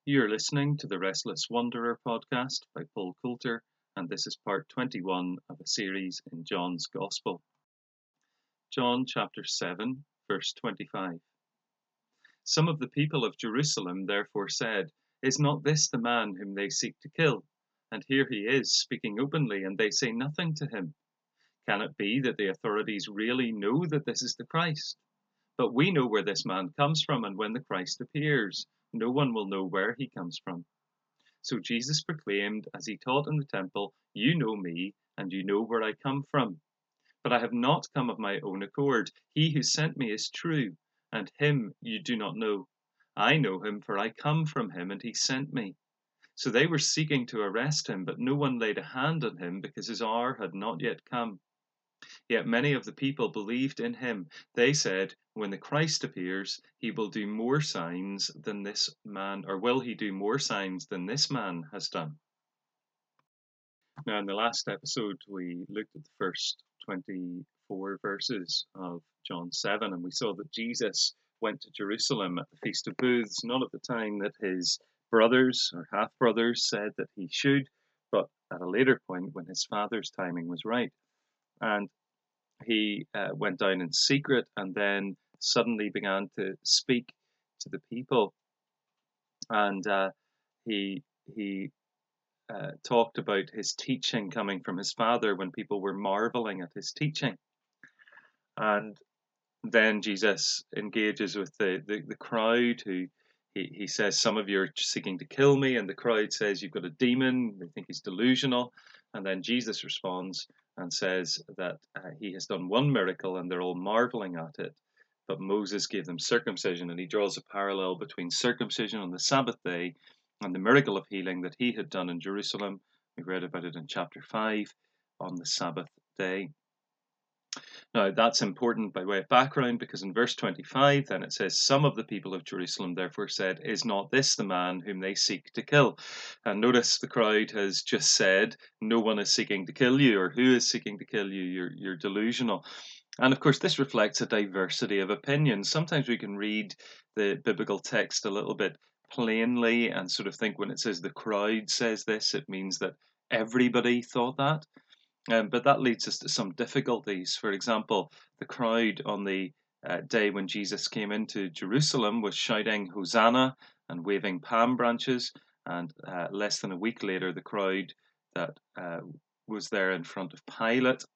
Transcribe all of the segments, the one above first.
You're listening to the Restless Wanderer podcast by Paul Coulter, and this is part 21 of a series in John's Gospel. John chapter 7, verse 25. Some of the people of Jerusalem therefore said, "Is not this the man whom they seek to kill? And here he is, speaking openly, and they say nothing to him. Can it be that the authorities really know that this is the Christ? But we know where this man comes from, and when the Christ appears, no one will know where he comes from." So Jesus proclaimed as he taught in the temple, "You know me, and you know where I come from. But I have not come of my own accord. He who sent me is true, and him you do not know. I know him, for I come from him, and he sent me." So they were seeking to arrest him, but no one laid a hand on him, because his hour had not yet come. Yet many of the people believed in him. They said, "When the Christ appears, he will do more signs than this man, or will he do more signs than this man has done?" Now, in the last episode, we looked at the first 24 verses of John 7, and we saw that Jesus went to Jerusalem at the Feast of Booths, not at the time that his brothers or half brothers said that he should, but at a later point when his father's timing was right. And he went down in secret and then suddenly began to speak to the people. And he talked about his teaching coming from his father when people were marveling at his teaching. And then Jesus engages with the crowd who he says, "Some of you are seeking to kill me," and the crowd says, "You've got a demon." They think he's delusional. And then Jesus responds and says that he has done one miracle and they're all marveling at it. But Moses gave them circumcision, and he draws a parallel between circumcision on the Sabbath day and the miracle of healing that he had done in Jerusalem. We read about it in chapter 5 on the Sabbath day. Now, that's important by way of background, because in verse 25, then it says, "Some of the people of Jerusalem therefore said, 'Is not this the man whom they seek to kill?'" And notice the crowd has just said, "No one is seeking to kill you," or "Who is seeking to kill you? You're delusional." And of course, this reflects a diversity of opinions. Sometimes we can read the biblical text a little bit plainly and sort of think when it says the crowd says this, it means that everybody thought that. But that leads us to some difficulties. For example, the crowd on the day when Jesus came into Jerusalem was shouting Hosanna and waving palm branches. And less than a week later, the crowd that was there in front of Pilate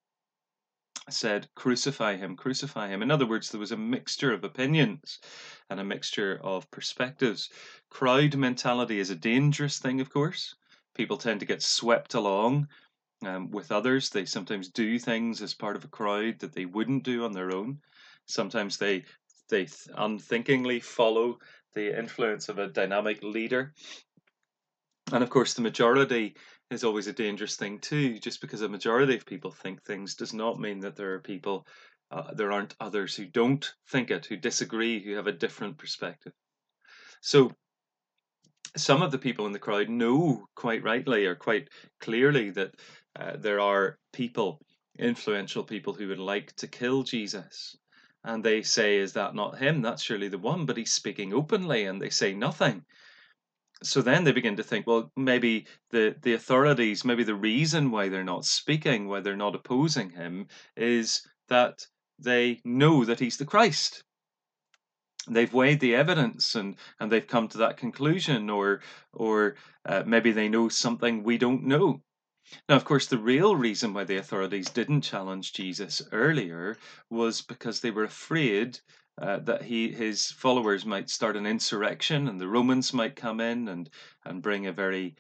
said, "Crucify him, crucify him." In other words, there was a mixture of opinions and a mixture of perspectives. Crowd mentality is a dangerous thing, of course. People tend to get swept along with others. They sometimes do things as part of a crowd that they wouldn't do on their own. Sometimes they unthinkingly follow the influence of a dynamic leader. And of course, the majority is always a dangerous thing too. Just because a majority of people think things does not mean that there are people, there aren't others who don't think it, who disagree, who have a different perspective. So some of the people in the crowd know quite rightly or quite clearly that there are people, influential people, who would like to kill Jesus. And they say, "Is that not him? That's surely the one." But he's speaking openly, and they say nothing. So then they begin to think, well, maybe the authorities, maybe the reason why they're not speaking, why they're not opposing him, is that they know that he's the Christ. They've weighed the evidence and they've come to that conclusion, or maybe they know something we don't know. Now, of course, the real reason why the authorities didn't challenge Jesus earlier was because they were afraid that his followers might start an insurrection and the Romans might come in and bring a very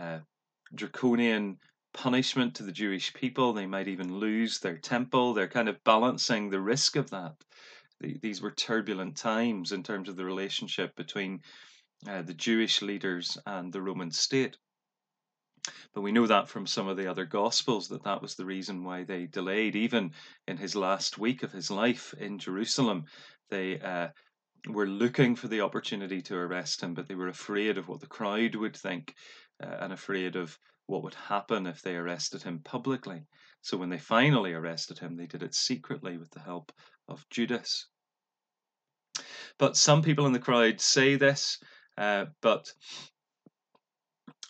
draconian punishment to the Jewish people. They might even lose their temple. They're kind of balancing the risk of that. These were turbulent times in terms of the relationship between the Jewish leaders and the Roman state. But we know that from some of the other Gospels that was the reason why they delayed. Even in his last week of his life in Jerusalem, they were looking for the opportunity to arrest him, but they were afraid of what the crowd would think and afraid of what would happen if they arrested him publicly. So when they finally arrested him, they did it secretly with the help of Judas. But some people in the crowd say this, but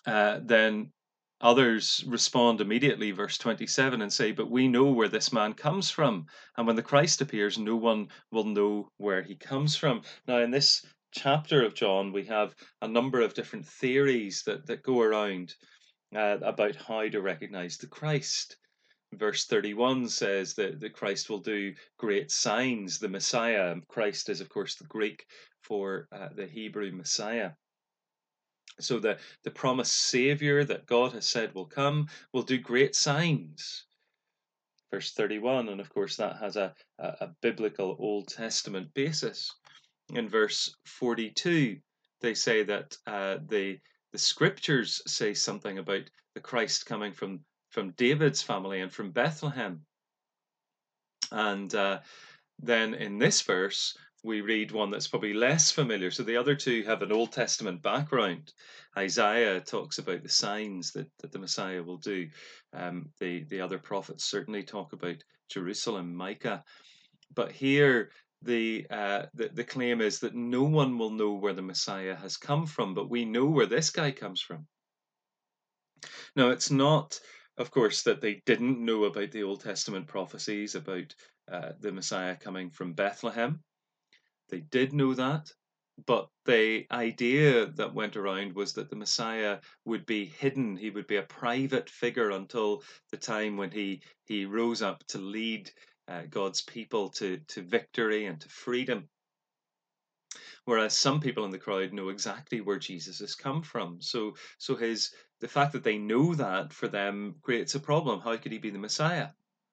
then others respond immediately, verse 27, and say, "But we know where this man comes from. And when the Christ appears, no one will know where he comes from." Now, in this chapter of John, we have a number of different theories that go around about how to recognize the Christ. Verse 31 says that the Christ will do great signs, the Messiah. Christ is, of course, the Greek for the Hebrew Messiah. So the promised Savior that God has said will come will do great signs. Verse 31, and of course that has a biblical Old Testament basis. In verse 42, they say that the scriptures say something about the Christ coming from David's family and from Bethlehem. And then in this verse, we read one that's probably less familiar. So the other two have an Old Testament background. Isaiah talks about the signs that the Messiah will do. The other prophets certainly talk about Jerusalem, Micah. But here, the claim is that no one will know where the Messiah has come from, but we know where this guy comes from. Now, it's not, of course, that they didn't know about the Old Testament prophecies about the Messiah coming from Bethlehem. They did know that, but the idea that went around was that the Messiah would be hidden. He would be a private figure until the time when he rose up to lead God's people to victory and to freedom. Whereas some people in the crowd know exactly where Jesus has come from. So the fact that they know that for them creates a problem. How could he be the Messiah?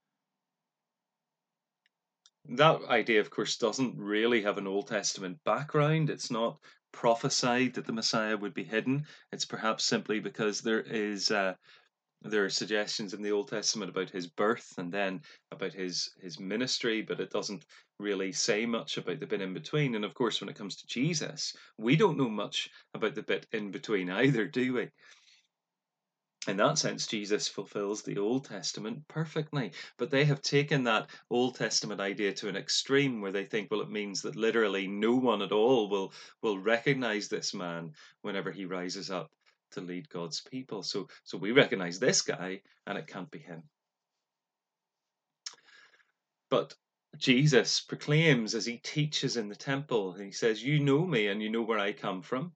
That idea, of course, doesn't really have an Old Testament background. It's not prophesied that the Messiah would be hidden. It's perhaps simply because there are suggestions in the Old Testament about his birth and then about his ministry, but it doesn't really say much about the bit in between. And of course, when it comes to Jesus, we don't know much about the bit in between either, do we? In that sense, Jesus fulfills the Old Testament perfectly. But they have taken that Old Testament idea to an extreme where they think, well, it means that literally no one at all will recognize this man whenever he rises up to lead God's people. So we recognize this guy, and it can't be him. But Jesus proclaims as he teaches in the temple, he says, "You know me, and you know where I come from,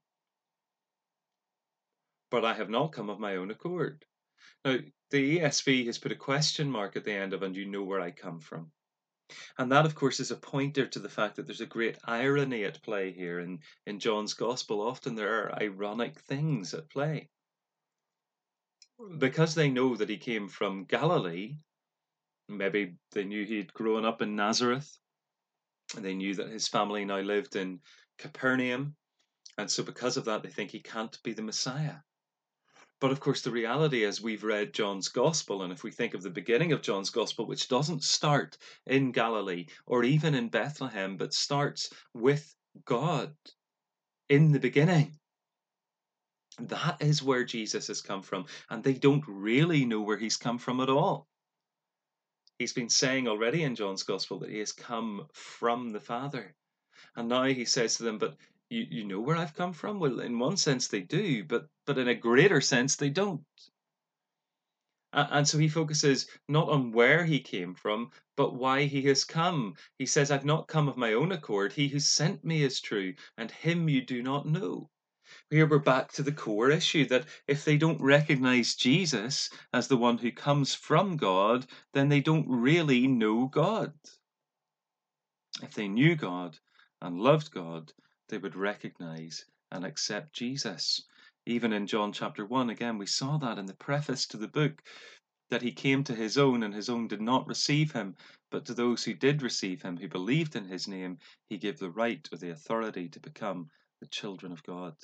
but I have not come of my own accord." Now, the ESV has put a question mark at the end of, "and you know where I come from." And that, of course, is a pointer to the fact that there's a great irony at play here. In John's Gospel, often there are ironic things at play. Because they know that he came from Galilee, maybe they knew he'd grown up in Nazareth, and they knew that his family now lived in Capernaum, and so because of that, they think he can't be the Messiah. But of course, the reality is we've read John's Gospel, and if we think of the beginning of John's Gospel, which doesn't start in Galilee or even in Bethlehem, but starts with God in the beginning, that is where Jesus has come from, and they don't really know where he's come from at all. He's been saying already in John's Gospel that he has come from the Father. And now he says to them, "But you know where I've come from?" Well, in one sense they do, but in a greater sense they don't. And so he focuses not on where he came from, but why he has come. He says, "I've not come of my own accord. He who sent me is true, and him you do not know." Here we're back to the core issue that if they don't recognize Jesus as the one who comes from God, then they don't really know God. If they knew God and loved God, they would recognize and accept Jesus. Even in John chapter 1, again, we saw that in the preface to the book, that he came to his own, and his own did not receive him. But to those who did receive him, who believed in his name, he gave the right or the authority to become the children of God.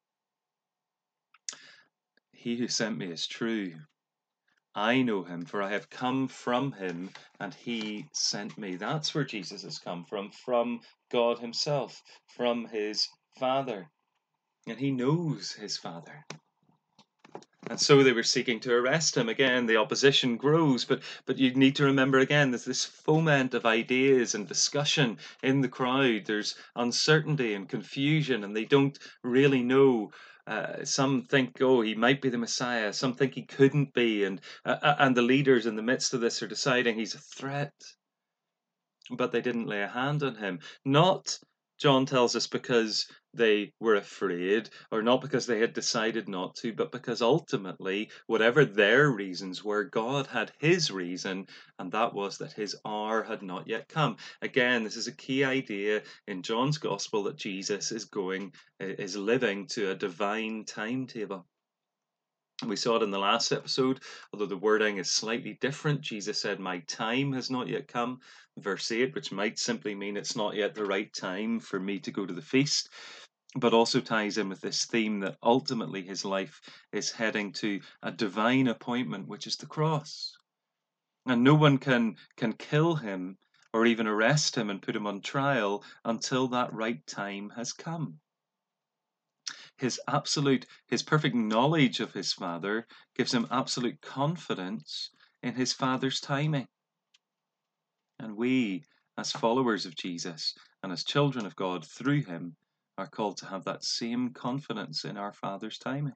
He who sent me is true. I know him, for I have come from him, and he sent me. That's where Jesus has come from God himself, from his Father. And he knows his Father. And so they were seeking to arrest him. Again, the opposition grows, but you need to remember again, there's this foment of ideas and discussion in the crowd. There's uncertainty and confusion, and they don't really know Some think, oh, he might be the Messiah. Some think he couldn't be. And the leaders in the midst of this are deciding he's a threat. But they didn't lay a hand on him. Not, John tells us, because they were afraid, or not because they had decided not to, but because ultimately, whatever their reasons were, God had his reason, and that was that his hour had not yet come. Again, this is a key idea in John's gospel, that Jesus is living to a divine timetable. We saw it in the last episode, although the wording is slightly different. Jesus said, "My time has not yet come," verse 8, which might simply mean it's not yet the right time for me to go to the feast, but also ties in with this theme that ultimately his life is heading to a divine appointment, which is the cross. And no one can kill him or even arrest him and put him on trial until that right time has come. His perfect knowledge of his Father gives him absolute confidence in his Father's timing. And we, as followers of Jesus and as children of God through him, are called to have that same confidence in our Father's timing.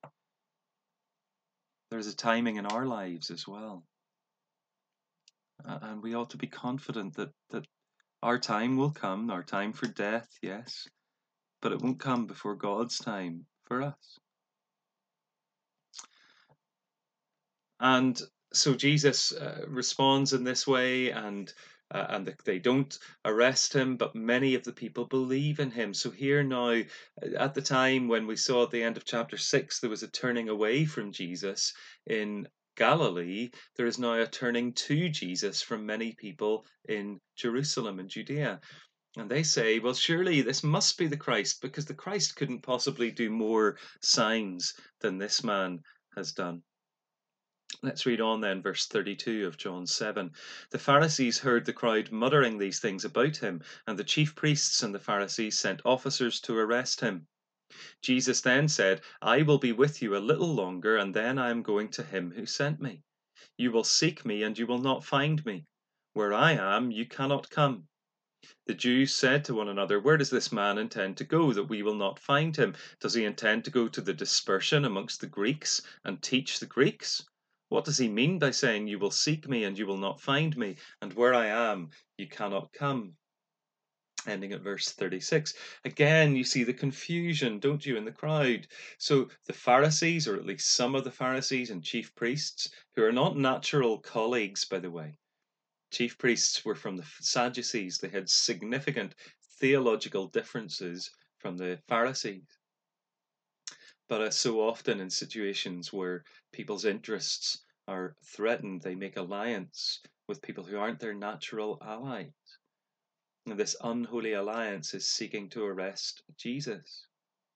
There's a timing in our lives as well. And we ought to be confident that our time will come, our time for death, yes, but it won't come before God's time for us. And so Jesus responds in this way, and they don't arrest him, but many of the people believe in him. So here now, at the time when we saw at the end of chapter 6, there was a turning away from Jesus in Galilee. There is now a turning to Jesus from many people in Jerusalem and Judea. And they say, well, surely this must be the Christ, because the Christ couldn't possibly do more signs than this man has done. Let's read on then, verse 32 of John 7. The Pharisees heard the crowd muttering these things about him, and the chief priests and the Pharisees sent officers to arrest him. Jesus then said, "I will be with you a little longer, and then I am going to him who sent me. You will seek me, and you will not find me. Where I am, you cannot come." The Jews said to one another, "Where does this man intend to go, that we will not find him? Does he intend to go to the dispersion amongst the Greeks and teach the Greeks? What does he mean by saying, 'You will seek me and you will not find me,' and where I am, you cannot come?" Ending at verse 36. Again, you see the confusion, don't you, in the crowd? So the Pharisees, or at least some of the Pharisees and chief priests, who are not natural colleagues, by the way. Chief priests were from the Sadducees. They had significant theological differences from the Pharisees. But as so often in situations where people's interests are threatened, they make alliance with people who aren't their natural allies. And this unholy alliance is seeking to arrest Jesus.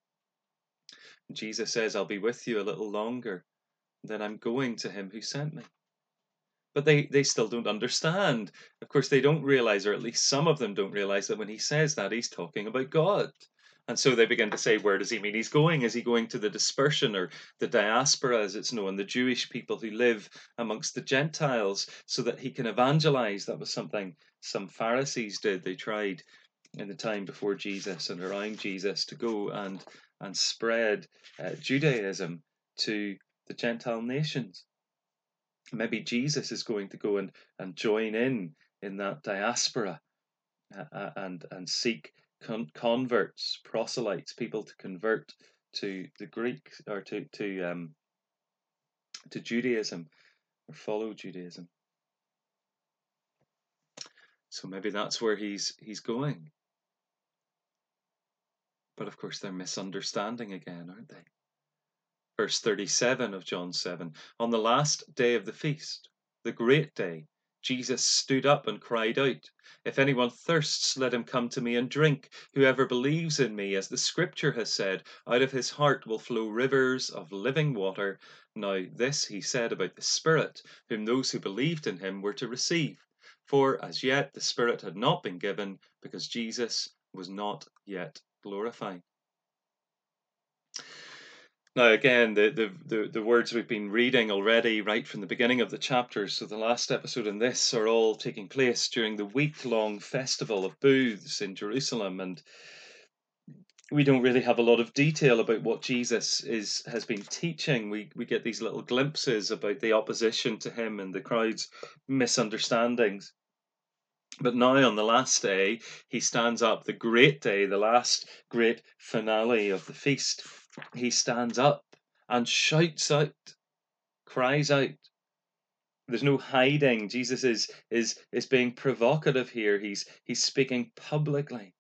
Jesus says, "I'll be with you a little longer, then I'm going to him who sent me." But they still don't understand. Of course, they don't realize, or at least some of them don't realize, that when he says that, he's talking about God. And so they begin to say, where does he mean he's going? Is he going to the dispersion, or the diaspora, as it's known, the Jewish people who live amongst the Gentiles, so that he can evangelize? That was something some Pharisees did. They tried in the time before Jesus and around Jesus to go and spread Judaism to the Gentile nations. Maybe Jesus is going to go and join in that diaspora and seek converts, proselytes, people to convert to the Greek, or to Judaism, or follow Judaism. So maybe that's where he's going. But of course, they're misunderstanding again, aren't they? Verse 37 of John 7. On the last day of the feast, the great day, Jesus stood up and cried out, "If anyone thirsts, let him come to me and drink. Whoever believes in me, as the scripture has said, out of his heart will flow rivers of living water." Now this he said about the Spirit, whom those who believed in him were to receive. For as yet the Spirit had not been given, because Jesus was not yet glorified. Now, again, the words we've been reading already, right from the beginning of the chapters, so the last episode and this, are all taking place during the week-long festival of booths in Jerusalem. And we don't really have a lot of detail about what Jesus has been teaching. We get these little glimpses about the opposition to him and the crowd's misunderstandings. But now on the last day, he stands up, the great day, the last great finale of the feast. He stands up and shouts out, cries out. There's no hiding. Jesus is being provocative here. He's speaking publicly.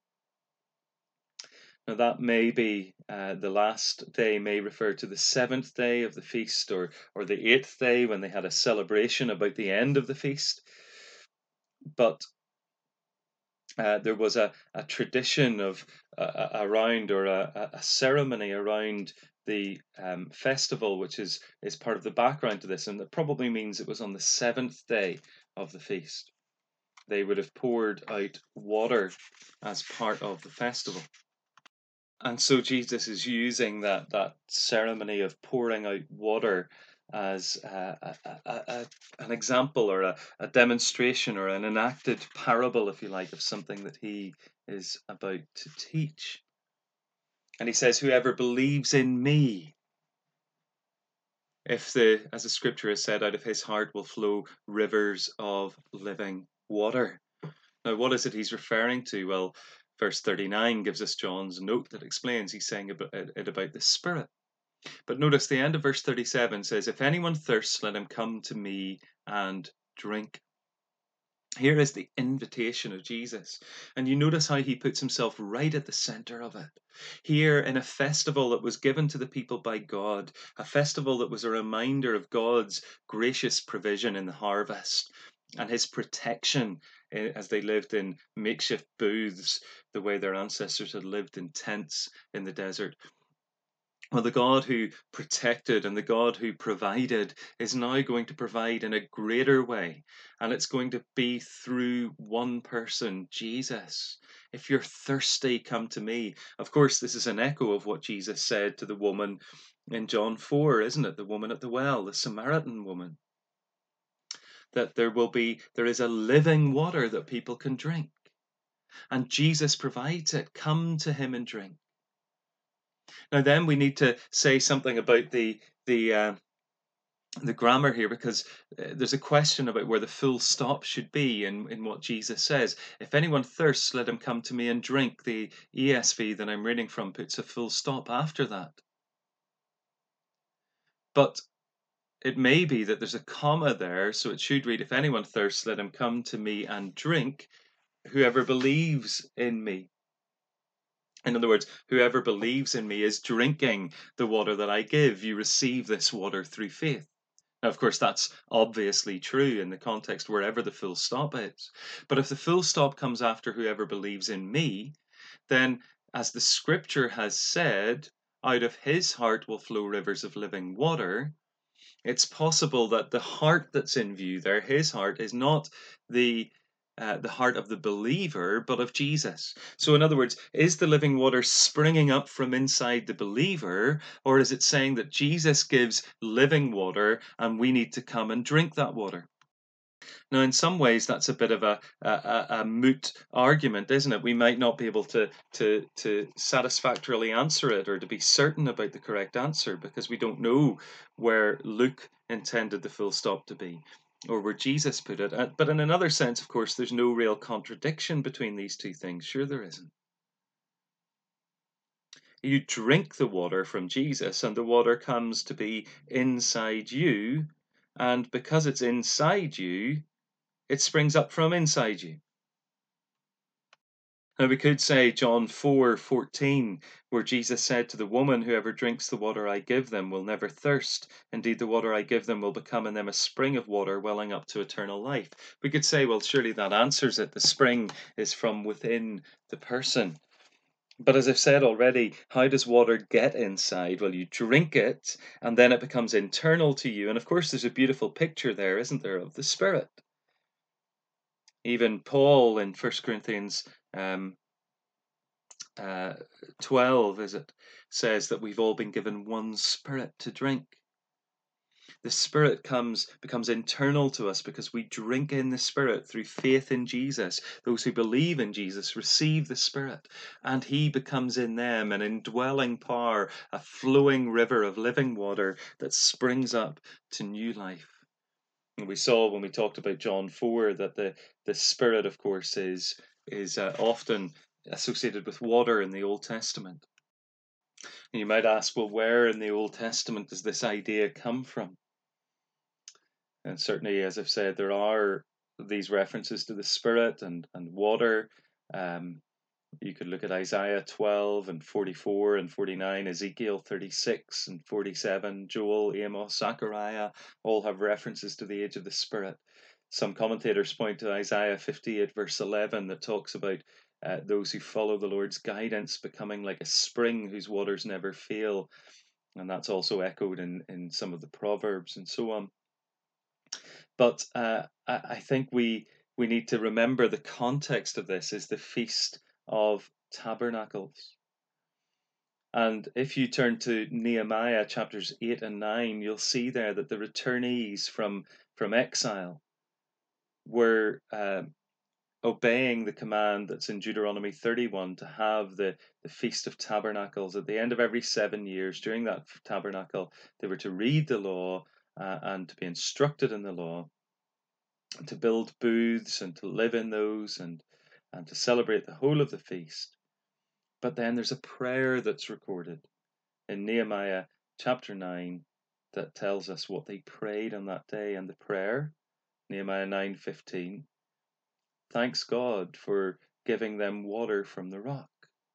Now, that may be the last day, may refer to the seventh day of the feast, or the eighth day when they had a celebration about the end of the feast. But there was a tradition of around, or a ceremony around the festival, which is part of the background to this, and that probably means it was on the seventh day of the feast. They would have poured out water as part of the festival. And so Jesus is using that ceremony of pouring out water as an example, or a demonstration, or an enacted parable, if you like, of something that he is about to teach. And he says, whoever believes in me, as the scripture has said, out of his heart will flow rivers of living water. Now, what is it he's referring to? Well, verse 39 gives us John's note that explains. He's saying about the Spirit. But notice the end of verse 37 says, if anyone thirsts, let him come to me and drink. Here is the invitation of Jesus. And you notice how he puts himself right at the center of it. Here, in a festival that was given to the people by God, a festival that was a reminder of God's gracious provision in the harvest and his protection as they lived in makeshift booths, the way their ancestors had lived in tents in the desert. Well, the God who protected and the God who provided is now going to provide in a greater way. And it's going to be through one person, Jesus. If you're thirsty, come to me. Of course, this is an echo of what Jesus said to the woman in John 4, isn't it? The woman at the well, the Samaritan woman. That there is a living water that people can drink. And Jesus provides it. Come to him and drink. Now, then we need to say something about the grammar here, because there's a question about where the full stop should be in what Jesus says. If anyone thirsts, let him come to me and drink. The ESV that I'm reading from puts a full stop after that. But it may be that there's a comma there, so it should read, if anyone thirsts, let him come to me and drink, whoever believes in me. In other words, whoever believes in me is drinking the water that I give. You receive this water through faith. Now, of course, that's obviously true in the context wherever the full stop is. But if the full stop comes after whoever believes in me, then, as the scripture has said, out of his heart will flow rivers of living water. It's possible that the heart that's in view there, his heart, is not the heart of the believer, but of Jesus. So, in other words, is the living water springing up from inside the believer, or is it saying that Jesus gives living water and we need to come and drink that water? Now, in some ways, that's a bit of a moot argument, isn't it? We might not be able to satisfactorily answer it, or to be certain about the correct answer, because we don't know where Luke intended the full stop to be, or where Jesus put it. But in another sense, of course, there's no real contradiction between these two things. Sure, there isn't. You drink the water from Jesus, and the water comes to be inside you, and because it's inside you, it springs up from inside you. Now, we could say John 4:14, where Jesus said to the woman, whoever drinks the water I give them will never thirst. Indeed, the water I give them will become in them a spring of water welling up to eternal life. We could say, well, surely that answers it. The spring is from within the person. But as I've said already, how does water get inside? Well, you drink it, and then it becomes internal to you. And of course, there's a beautiful picture there, isn't there, of the Spirit. Even Paul in 1 Corinthians 12, is it, says that we've all been given one Spirit to drink. The Spirit becomes internal to us because we drink in the Spirit through faith in Jesus. Those who believe in Jesus receive the Spirit, and He becomes in them an indwelling power, a flowing river of living water that springs up to new life. And we saw when we talked about John 4 that the Spirit, of course, is often associated with water in the Old Testament. And you might ask, well, where in the Old Testament does this idea come from? And certainly, as I've said, there are these references to the Spirit and water. You could look at Isaiah 12 and 44 and 49, Ezekiel 36 and 47, Joel, Amos, Zechariah, all have references to the age of the Spirit. Some commentators point to Isaiah 58 verse 11 that talks about those who follow the Lord's guidance becoming like a spring whose waters never fail. And that's also echoed in some of the Proverbs and so on. But I think we need to remember the context of this is the Feast of Tabernacles. And if you turn to Nehemiah chapters 8 and 9, you'll see there that the returnees from exile were obeying the command that's in Deuteronomy 31 to have the Feast of Tabernacles. At the end of every 7 years, during that tabernacle, they were to read the law and to be instructed in the law, to build booths and to live in those and to celebrate the whole of the feast. But then there's a prayer that's recorded in Nehemiah chapter 9 that tells us what they prayed on that day. And the prayer, Nehemiah 9:15, thanks God for giving them water from the rock.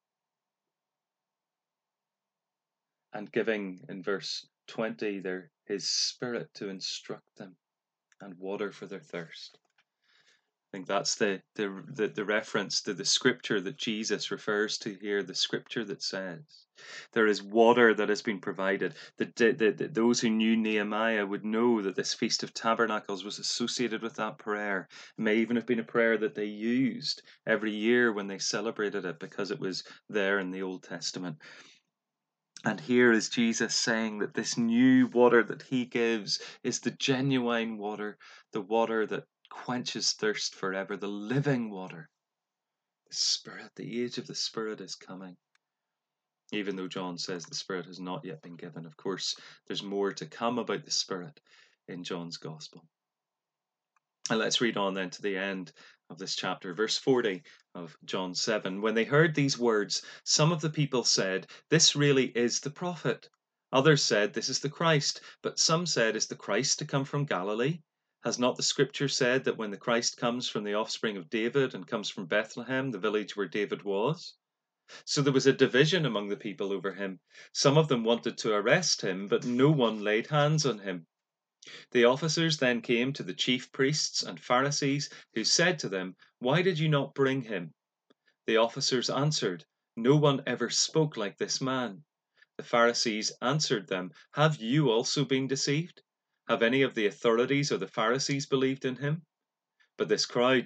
And giving, in verse 20, his Spirit to instruct them and water for their thirst. I think that's the reference to the scripture that Jesus refers to here, the scripture that says there is water that has been provided. Those who knew Nehemiah would know that this Feast of Tabernacles was associated with that prayer. It may even have been a prayer that they used every year when they celebrated it because it was there in the Old Testament. And here is Jesus saying that this new water that he gives is the genuine water, the water that quenches thirst forever, the living water. The Spirit, the age of the Spirit is coming. Even though John says the Spirit has not yet been given. Of course, there's more to come about the Spirit in John's Gospel. And let's read on then to the end of this chapter, verse 40 of John 7. When they heard these words, some of the people said, "This really is the prophet." Others said, "This is the Christ." But some said, "Is the Christ to come from Galilee? Has not the scripture said that when the Christ comes from the offspring of David and comes from Bethlehem, the village where David was?" So there was a division among the people over him. Some of them wanted to arrest him, but no one laid hands on him. The officers then came to the chief priests and Pharisees, who said to them, "Why did you not bring him?" The officers answered, "No one ever spoke like this man." The Pharisees answered them, "Have you also been deceived? Have any of the authorities or the Pharisees believed in him? But this crowd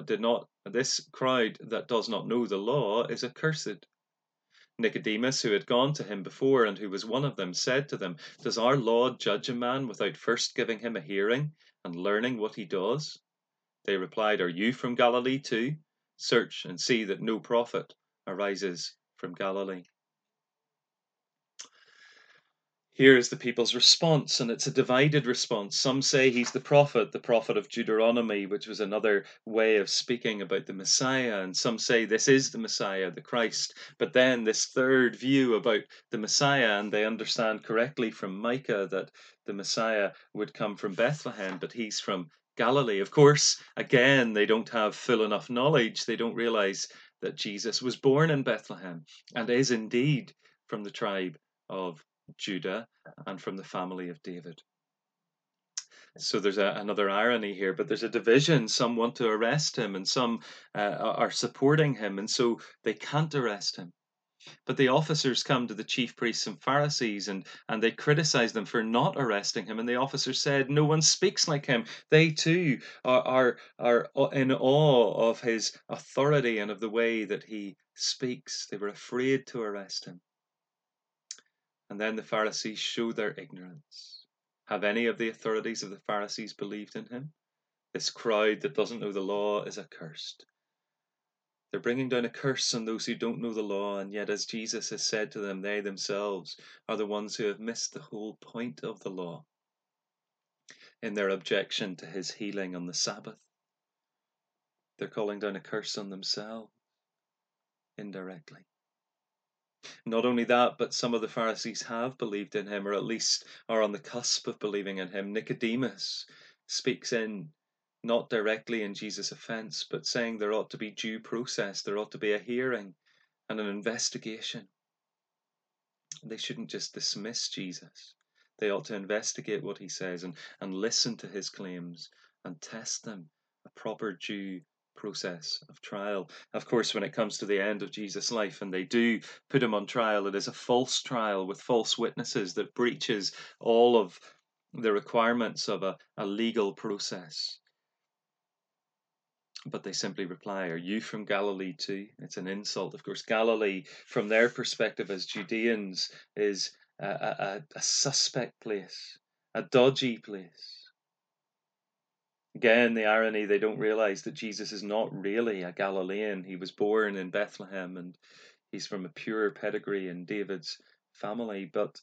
that does not know the law is accursed." Nicodemus, who had gone to him before and who was one of them, said to them, "Does our law judge a man without first giving him a hearing and learning what he does?" They replied, "Are you from Galilee too? Search and see that no prophet arises from Galilee." Here is the people's response, and it's a divided response. Some say he's the prophet of Deuteronomy, which was another way of speaking about the Messiah. And some say this is the Messiah, the Christ. But then this third view about the Messiah, and they understand correctly from Micah that the Messiah would come from Bethlehem, but he's from Galilee. Of course, again, they don't have full enough knowledge. They don't realize that Jesus was born in Bethlehem and is indeed from the tribe of Judah and from the family of David. So there's another irony here, but there's a division. Some want to arrest him and some are supporting him, and so they can't arrest him. But the officers come to the chief priests and Pharisees and they criticize them for not arresting him. And the officers said, "No one speaks like him." They too are in awe of his authority and of the way that he speaks. They were afraid to arrest him. And then the Pharisees show their ignorance. Have any of the authorities of the Pharisees believed in him? This crowd that doesn't know the law is accursed. They're bringing down a curse on those who don't know the law, and yet, as Jesus has said to them, they themselves are the ones who have missed the whole point of the law in their objection to his healing on the Sabbath. They're calling down a curse on themselves indirectly. Not only that, but some of the Pharisees have believed in him, or at least are on the cusp of believing in him. Nicodemus speaks in, not directly in Jesus' offense, but saying there ought to be due process, there ought to be a hearing and an investigation. They shouldn't just dismiss Jesus. They ought to investigate what he says and listen to his claims and test them, a proper due process of trial. Of course, when it comes to the end of Jesus' life and they do put him on trial, it is a false trial with false witnesses that breaches all of the requirements of a legal process. But they simply reply, "Are you from Galilee too?" It's an insult. Of course, Galilee, from their perspective as Judeans, is a suspect place, a dodgy place. Again, the irony, they don't realize that Jesus is not really a Galilean. He was born in Bethlehem and he's from a pure pedigree in David's family. But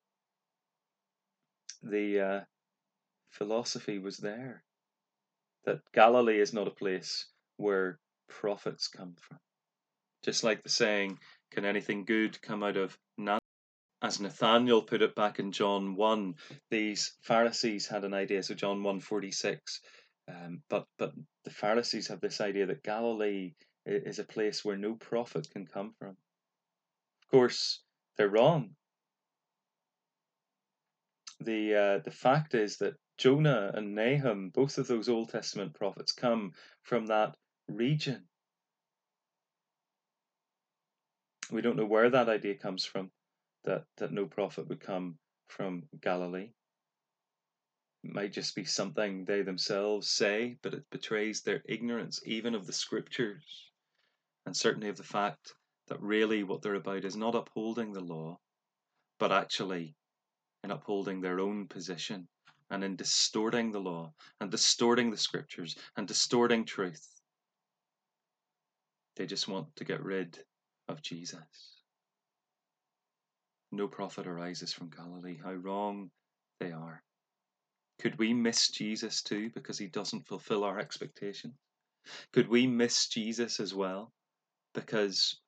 the philosophy was there that Galilee is not a place where prophets come from. Just like the saying, can anything good come out of Nazareth? As Nathaniel put it back in John 1, these Pharisees had an idea, so John 1:46, but the Pharisees have this idea that Galilee is a place where no prophet can come from. Of course, they're wrong. The fact is that Jonah and Nahum, both of those Old Testament prophets, come from that region. We don't know where that idea comes from, that no prophet would come from Galilee. It might just be something they themselves say, but it betrays their ignorance even of the scriptures, and certainly of the fact that really what they're about is not upholding the law, but actually in upholding their own position and in distorting the law and distorting the scriptures and distorting truth. They just want to get rid of Jesus. No prophet arises from Galilee. How wrong they are. Could we miss Jesus too because he doesn't fulfill our expectations? Could we miss Jesus as well because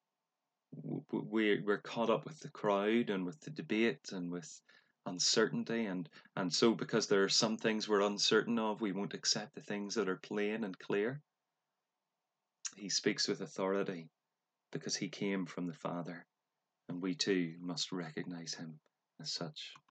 we're caught up with the crowd and with the debate and with uncertainty, and so because there are some things we're uncertain of, we won't accept the things that are plain and clear? He speaks with authority because he came from the Father, and we too must recognize him as such.